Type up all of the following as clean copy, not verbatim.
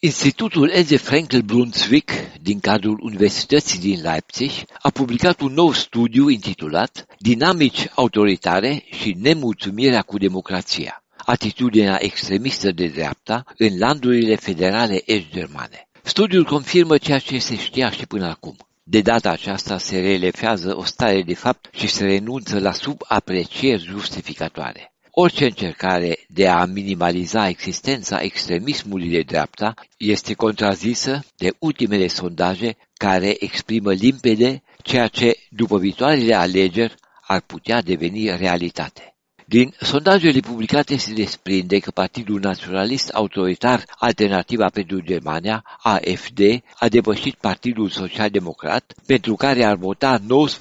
Institutul Else Frankl Brunswick, din cadrul Universității din Leipzig, a publicat un nou studiu intitulat Dinamici autoritare și nemulțumirea cu democrația, atitudinea extremistă de dreapta în landurile federale est-germane. Studiul confirmă ceea ce se știa și până acum. De data aceasta se relefează o stare de fapt și se renunță la subaprecieri justificatoare. Orice încercare de a minimaliza existența extremismului de dreapta este contrazisă de ultimele sondaje care exprimă limpede ceea ce, după viitoarele alegeri, ar putea deveni realitate. Din sondajele publicate se desprinde că Partidul Naționalist Autoritar Alternativa pentru Germania, AfD, a depășit Partidul Social-Democrat, pentru care ar vota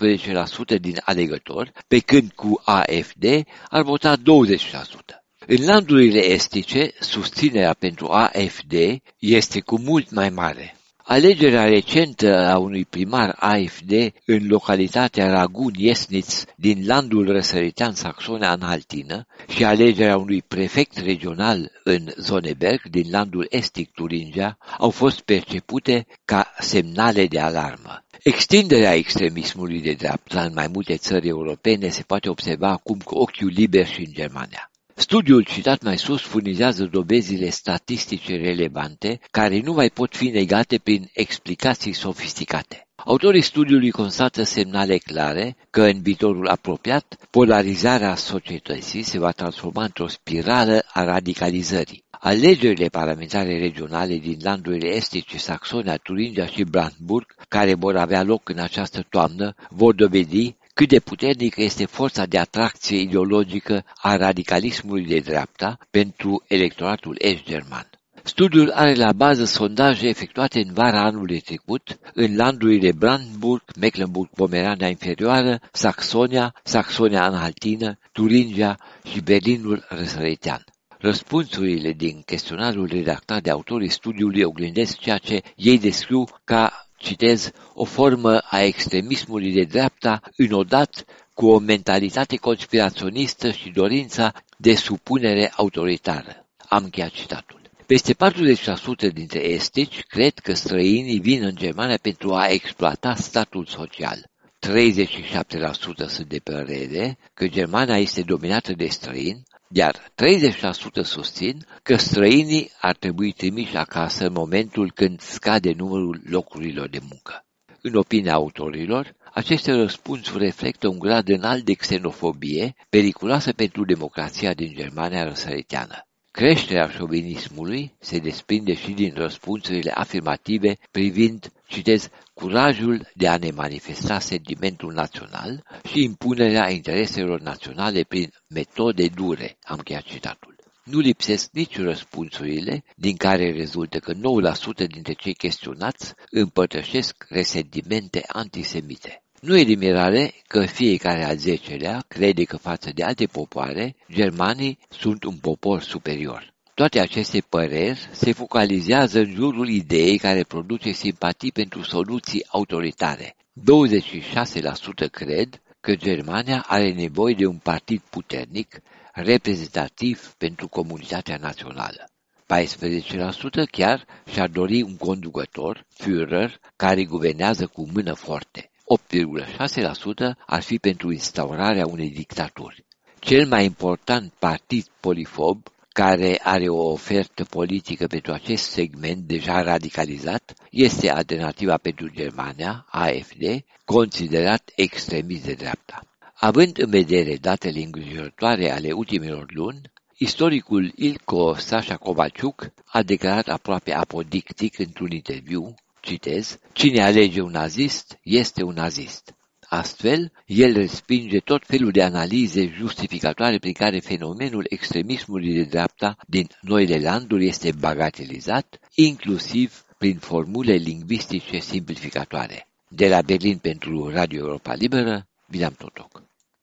19% din alegători, pe când cu AfD ar vota 20%. În landurile estice, susținerea pentru AfD este cu mult mai mare. Alegerea recentă a unui primar AfD în localitatea Ragun-Jesnitz din landul răsăritean Saxonia-Anhaltină și alegerea unui prefect regional în Sonneberg din landul estic Turingia au fost percepute ca semnale de alarmă. Extinderea extremismului de dreapta în mai multe țări europene se poate observa acum cu ochiul liber și în Germania. Studiul citat mai sus furnizează dovezile statistice relevante care nu mai pot fi negate prin explicații sofisticate. Autorii studiului constată semnale clare că în viitorul apropiat polarizarea societății se va transforma într-o spirală a radicalizării. Alegerile parlamentare regionale din landurile estice Saxonia, Turingia și Brandenburg, care vor avea loc în această toamnă, vor dovedi cât de puternică este forța de atracție ideologică a radicalismului de dreapta pentru electoratul est-german. Studiul are la bază sondaje efectuate în vara anului trecut în landurile Brandenburg, Mecklenburg-Pomerania Inferioară, Saxonia, Saxonia-Anhaltină, Turingia și Berlinul răsăritean. Răspunsurile din chestionarul redactat de autorii studiului oglindesc ceea ce ei descriu ca, citez, o formă a extremismului de dreapta înodat cu o mentalitate conspiraționistă și dorința de supunere autoritară. Am încheiat citatul. Peste 40% dintre estici cred că străinii vin în Germania pentru a exploata statul social. 37% sunt de părere că Germania este dominată de străini, iar 30% susțin că străinii ar trebui trimiși acasă în momentul când scade numărul locurilor de muncă. În opinia autorilor, aceste răspunsuri reflectă un grad înalt de xenofobie, periculoasă pentru democrația din Germania răsăriteană. Creșterea șovinismului se desprinde și din răspunsurile afirmative privind, citez, curajul de a ne manifesta sentimentul național și impunerea intereselor naționale prin metode dure, am încheiat citatul. Nu lipsesc nici răspunsurile din care rezultă că 9% dintre cei chestionați împărtășesc resentimente antisemite. Nu e de mirare că fiecare al 10-lea crede că față de alte popoare, germanii sunt un popor superior. Toate aceste păreri se focalizează în jurul ideii care produce simpatii pentru soluții autoritare. 26% cred că Germania are nevoie de un partid puternic, reprezentativ pentru comunitatea națională. 14% chiar și-ar dori un conducător, Führer, care guvernează cu mână forte. 8,6% ar fi pentru instaurarea unei dictaturi. Cel mai important partid polifob, care are o ofertă politică pentru acest segment deja radicalizat, este Alternativa pentru Germania, AfD, considerat extremist de dreapta. Având în vedere datele îngrijorătoare ale ultimelor luni, istoricul Ilko Sasha Kovalciuk a declarat aproape apodictic într-un interviu, citez, cine alege un nazist este un nazist. Astfel, el respinge tot felul de analize justificatoare prin care fenomenul extremismului de dreapta din noile landuri este bagatelizat, inclusiv prin formule lingvistice simplificatoare. De la Berlin pentru Radio Europa Liberă, William Totoc.